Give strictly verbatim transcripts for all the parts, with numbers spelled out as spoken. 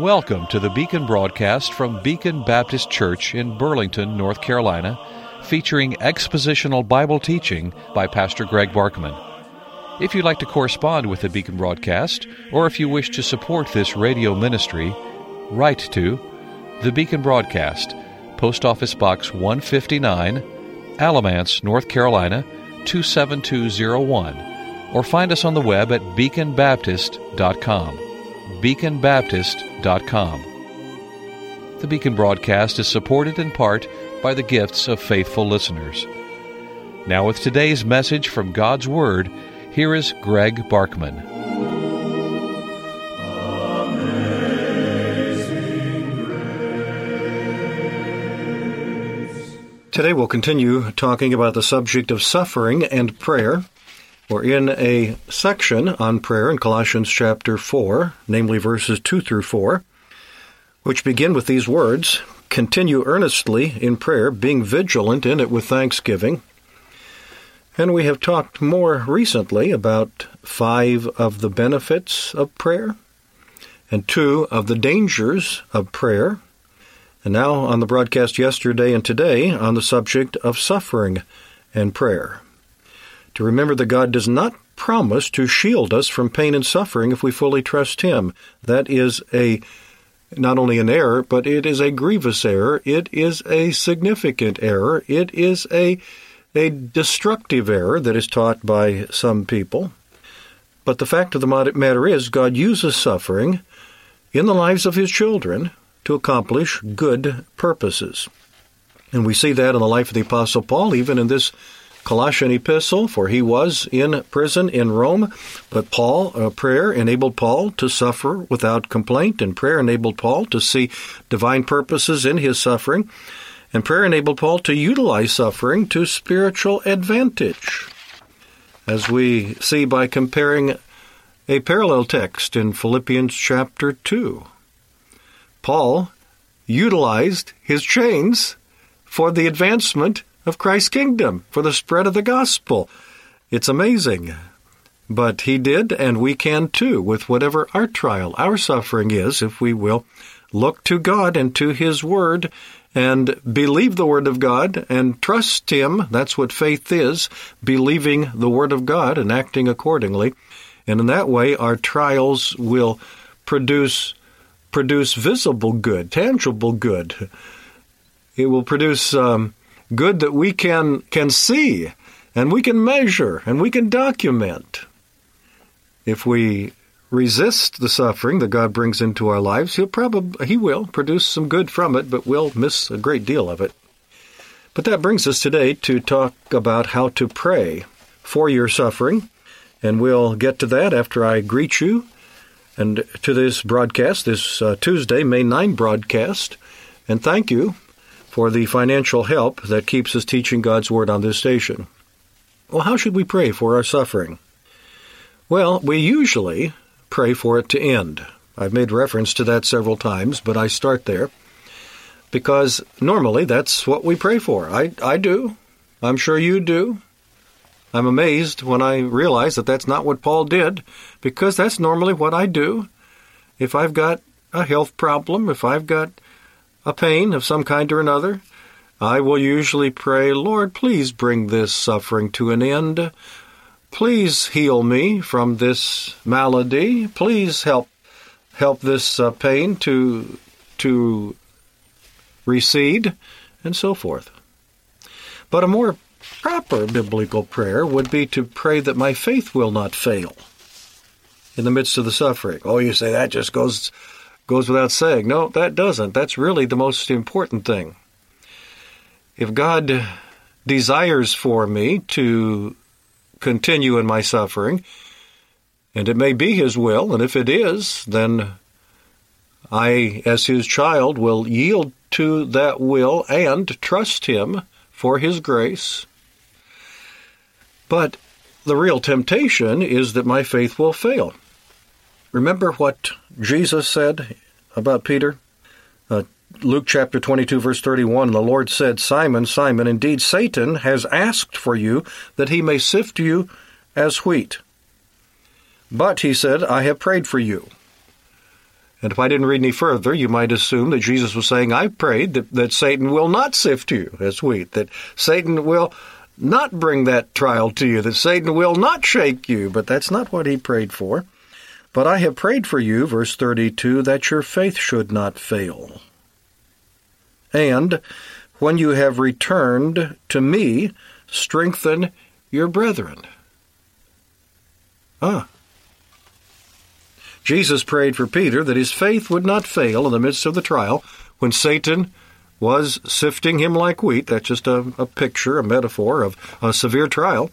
Welcome to the Beacon broadcast from Beacon Baptist Church in Burlington, North Carolina, featuring expositional Bible teaching by Pastor Greg Barkman. If you'd like to correspond with the Beacon broadcast, or if you wish to support this radio ministry, write to the Beacon Broadcast, Post Office Box one fifty-nine, Alamance, North Carolina, two seven two zero one, or find us on the web at beacon baptist dot com. beacon baptist dot com. The Beacon broadcast is supported in part by the gifts of faithful listeners. Now with today's message from God's Word, here is Greg Barkman. Today we'll continue talking about the subject of suffering and prayer. We're in a section on prayer in Colossians chapter four, namely verses two through four, which begin with these words, "Continue earnestly in prayer, being vigilant in it with thanksgiving." And we have talked more recently about five of the benefits of prayer and two of the dangers of prayer. And now on the broadcast yesterday and today on the subject of suffering and prayer. To remember that God does not promise to shield us from pain and suffering if we fully trust Him. That is a not only an error, but it is a grievous error. It is a significant error. It is a, a destructive error that is taught by some people. But the fact of the matter is, God uses suffering in the lives of His children to accomplish good purposes. And we see that in the life of the Apostle Paul, even in this Colossian epistle, for he was in prison in Rome, but Paul, uh, prayer enabled Paul to suffer without complaint, and prayer enabled Paul to see divine purposes in his suffering, and prayer enabled Paul to utilize suffering to spiritual advantage, as we see by comparing a parallel text in Philippians chapter two. Paul utilized his chains for the advancement of Christ's kingdom, for the spread of the gospel. It's amazing. But he did, and we can too, with whatever our trial, our suffering is, if we will look to God and to His Word and believe the Word of God and trust Him. That's what faith is, believing the Word of God and acting accordingly. And in that way, our trials will produce produce visible good, tangible good. It will produce um, good that we can can see, and we can measure, and we can document. If we resist the suffering that God brings into our lives, He'll probably He will produce some good from it, but we'll miss a great deal of it. But that brings us today to talk about how to pray for your suffering, and we'll get to that after I greet you and to this broadcast, this uh, Tuesday, May ninth broadcast, and thank you for the financial help that keeps us teaching God's Word on this station. Well, how should we pray for our suffering? Well, we usually pray for it to end. I've made reference to that several times, but I start there because normally that's what we pray for. I, I do. I'm sure you do. I'm amazed when I realize that that's not what Paul did, because that's normally what I do. If I've got a health problem, if I've got a pain of some kind or another, I will usually pray, Lord, please bring this suffering to an end. Please heal me from this malady. Please help help this uh, pain to to recede, and so forth. But a more proper biblical prayer would be to pray that my faith will not fail in the midst of the suffering. Oh, you say that just goes goes without saying. No, that doesn't. That's really the most important thing. If God desires for me to continue in my suffering, and it may be His will, and if it is, then I, as His child, will yield to that will and trust Him for His grace. But the real temptation is that my faith will fail. Remember what Jesus said about Peter? Uh, Luke chapter twenty-two, verse thirty-one, the Lord said, Simon, Simon, indeed Satan has asked for you that he may sift you as wheat. But, he said, I have prayed for you. And if I didn't read any further, you might assume that Jesus was saying, I prayed that, that Satan will not sift you as wheat, that Satan will not bring that trial to you, that Satan will not shake you. But that's not what he prayed for. But I have prayed for you, verse thirty-two, that your faith should not fail. And when you have returned to me, strengthen your brethren. Ah. Jesus prayed for Peter that his faith would not fail in the midst of the trial when Satan was sifting him like wheat. That's just a, a picture, a metaphor of a severe trial.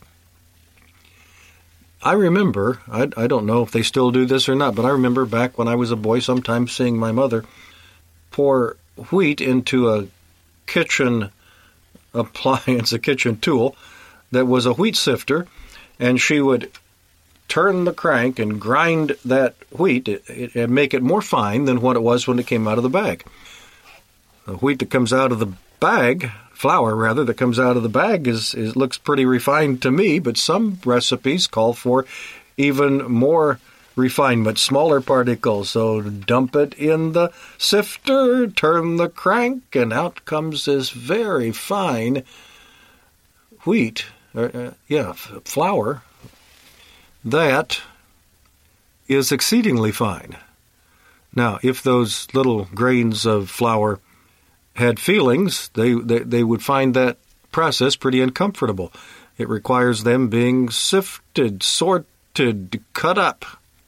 I remember, I, I don't know if they still do this or not, but I remember back when I was a boy sometimes seeing my mother pour wheat into a kitchen appliance, a kitchen tool that was a wheat sifter, and she would turn the crank and grind that wheat and make it more fine than what it was when it came out of the bag. The wheat that comes out of the bag, flour rather, that comes out of the bag is, is looks pretty refined to me, but some recipes call for even more refinement, smaller particles. So dump it in the sifter, turn the crank, and out comes this very fine wheat, uh, yeah, flour, that is exceedingly fine. Now, if those little grains of flour had feelings, they, they, they would find that process pretty uncomfortable. It requires them being sifted, sorted, cut up,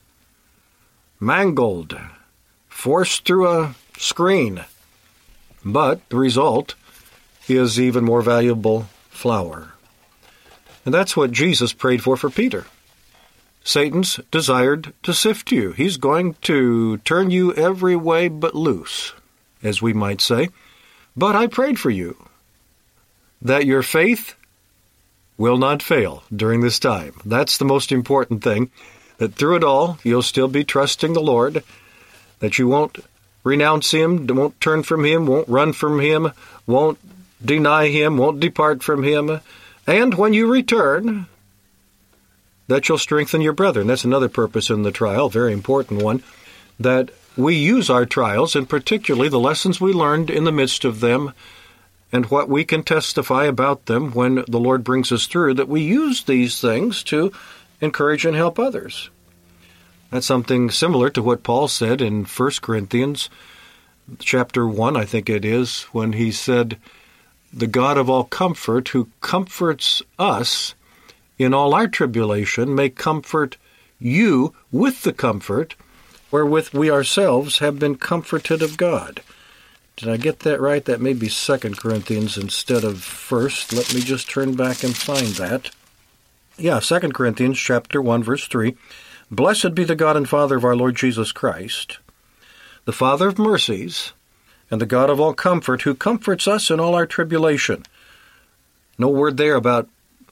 mangled, forced through a screen. But the result is even more valuable flour. And that's what Jesus prayed for for Peter. Satan's desired to sift you. He's going to turn you every way but loose, as we might say. But I prayed for you that your faith will not fail during this time. That's the most important thing, that through it all, you'll still be trusting the Lord, that you won't renounce Him, won't turn from Him, won't run from Him, won't deny Him, won't depart from Him. And when you return, that you'll strengthen your brethren. That's another purpose in the trial, very important one, that we use our trials, and particularly the lessons we learned in the midst of them and what we can testify about them when the Lord brings us through, that we use these things to encourage and help others. That's something similar to what Paul said in First Corinthians chapter one, I think it is, when he said, the God of all comfort, who comforts us in all our tribulation, may comfort you with the comfort wherewith we ourselves have been comforted of God. Did I get that right? That may be Second Corinthians instead of First. Let me just turn back and find that. Yeah, Second Corinthians chapter one, verse three. Blessed be the God and Father of our Lord Jesus Christ, the Father of mercies, and the God of all comfort, who comforts us in all our tribulation. No word there about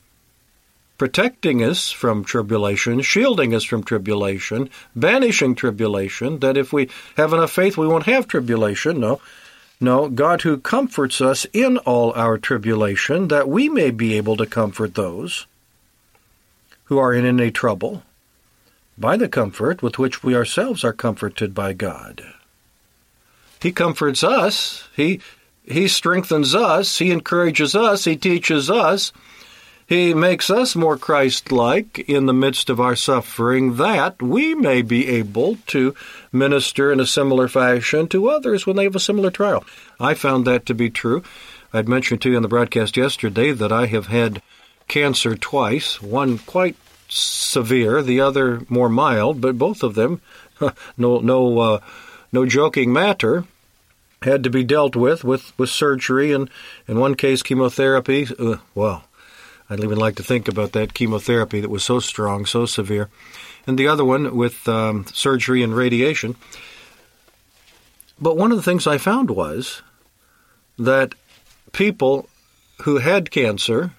protecting us from tribulation, shielding us from tribulation, banishing tribulation, that if we have enough faith we won't have tribulation. No, no, God who comforts us in all our tribulation, that we may be able to comfort those who are in any trouble by the comfort with which we ourselves are comforted by God. He comforts us, He, he strengthens us, He encourages us, He teaches us, He makes us more Christ-like in the midst of our suffering, that we may be able to minister in a similar fashion to others when they have a similar trial. I found that to be true. I'd mentioned to you in the broadcast yesterday that I have had cancer twice, one quite severe, the other more mild, but both of them, no no, uh, no joking matter, had to be dealt with, with, with surgery, and in one case chemotherapy. Uh, well, I don't even like to think about that chemotherapy that was so strong, so severe. And the other one with um, surgery and radiation. But one of the things I found was that people who had cancer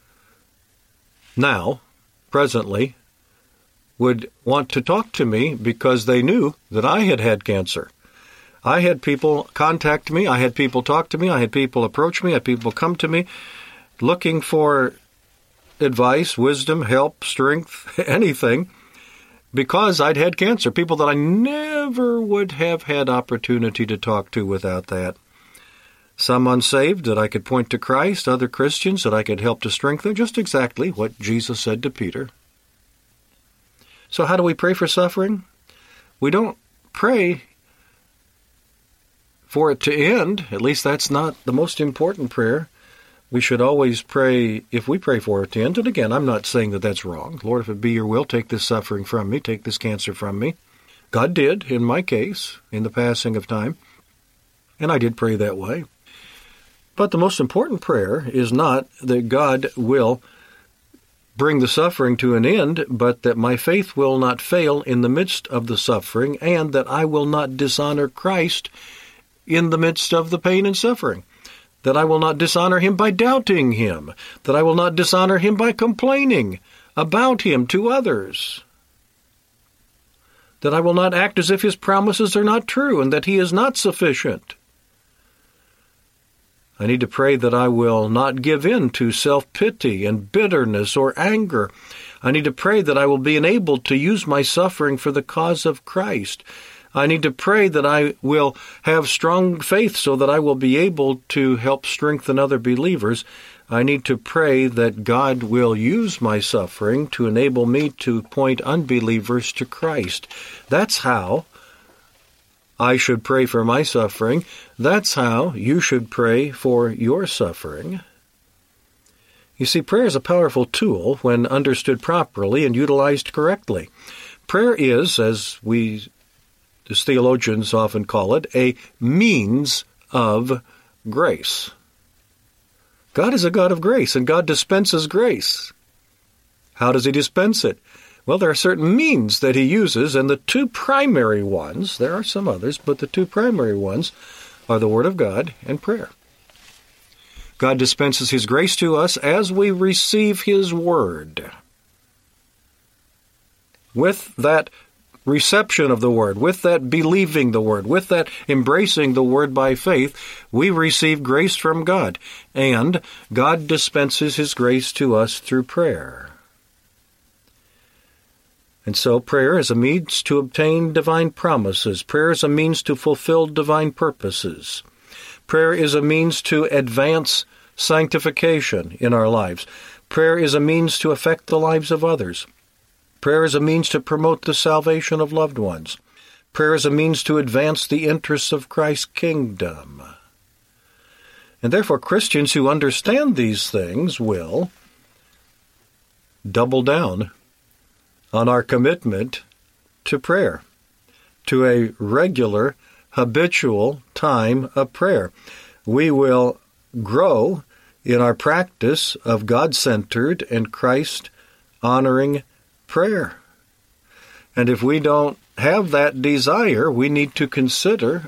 now, presently, would want to talk to me because they knew that I had had cancer. I had people contact me, I had people talk to me, I had people approach me, I had people come to me looking for advice, wisdom, help, strength, anything. because I'd had cancer, people that I never would have had opportunity to talk to without that. Some unsaved that I could point to Christ, other Christians that I could help to strengthen, just exactly what Jesus said to Peter. So how do we pray for suffering? We don't pray for it to end. At least that's not the most important prayer. We should always pray, if we pray for it to end, and again, I'm not saying that that's wrong. Lord, if it be your will, take this suffering from me, take this cancer from me. God did, in my case, in the passing of time, and I did pray that way. But the most important prayer is not that God will bring the suffering to an end, but that my faith will not fail in the midst of the suffering, and that I will not dishonor Christ in the midst of the pain and suffering. That I will not dishonor him by doubting him, that I will not dishonor him by complaining about him to others, that I will not act as if his promises are not true and that he is not sufficient. I need to pray that I will not give in to self-pity and bitterness or anger. I need to pray that I will be enabled to use my suffering for the cause of Christ. I need to pray that I will have strong faith so that I will be able to help strengthen other believers. I need to pray that God will use my suffering to enable me to point unbelievers to Christ. That's how I should pray for my suffering. That's how you should pray for your suffering. You see, prayer is a powerful tool when understood properly and utilized correctly. Prayer is, as we as theologians often call it, a means of grace. God is a God of grace, and God dispenses grace. How does he dispense it? Well, there are certain means that he uses, and the two primary ones, there are some others, but the two primary ones are the Word of God and prayer. God dispenses his grace to us as we receive his Word. With that reception of the Word, with that believing the Word, with that embracing the Word by faith, we receive grace from God, and God dispenses his grace to us through prayer. And so prayer is a means to obtain divine promises. Prayer is a means to fulfill divine purposes. Prayer is a means to advance sanctification in our lives. Prayer is a means to affect the lives of others. Prayer is a means to promote the salvation of loved ones. Prayer is a means to advance the interests of Christ's kingdom. And therefore, Christians who understand these things will double down on our commitment to prayer, to a regular, habitual time of prayer. We will grow in our practice of God-centered and Christ-honoring prayer. And if we don't have that desire, we need to consider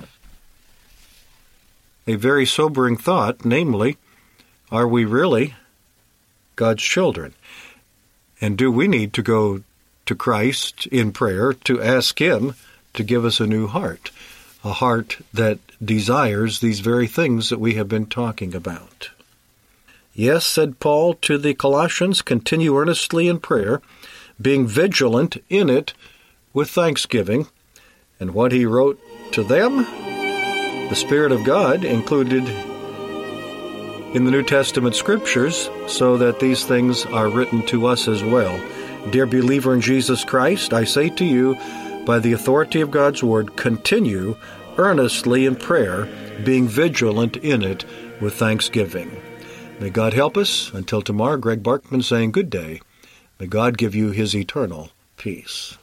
a very sobering thought, namely, are we really God's children? And do we need to go to Christ in prayer to ask him to give us a new heart, a heart that desires these very things that we have been talking about? Yes, said Paul to the Colossians, continue earnestly in prayer, being vigilant in it with thanksgiving. And what he wrote to them, the Spirit of God included in the New Testament Scriptures, so that these things are written to us as well. Dear believer in Jesus Christ, I say to you, by the authority of God's Word, continue earnestly in prayer, being vigilant in it with thanksgiving. May God help us. Until tomorrow, Greg Barkman saying good day. May God give you his eternal peace.